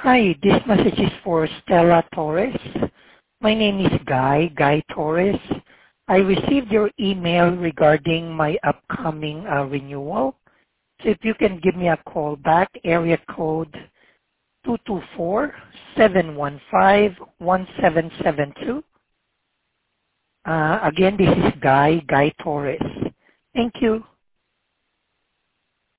Hi, this message is for Stella Torres. My name is Guy Torres. I received your email regarding my upcoming renewal. So if you can give me a call back, area code 224-715-1772. Again, this is Guy Torres. Thank you.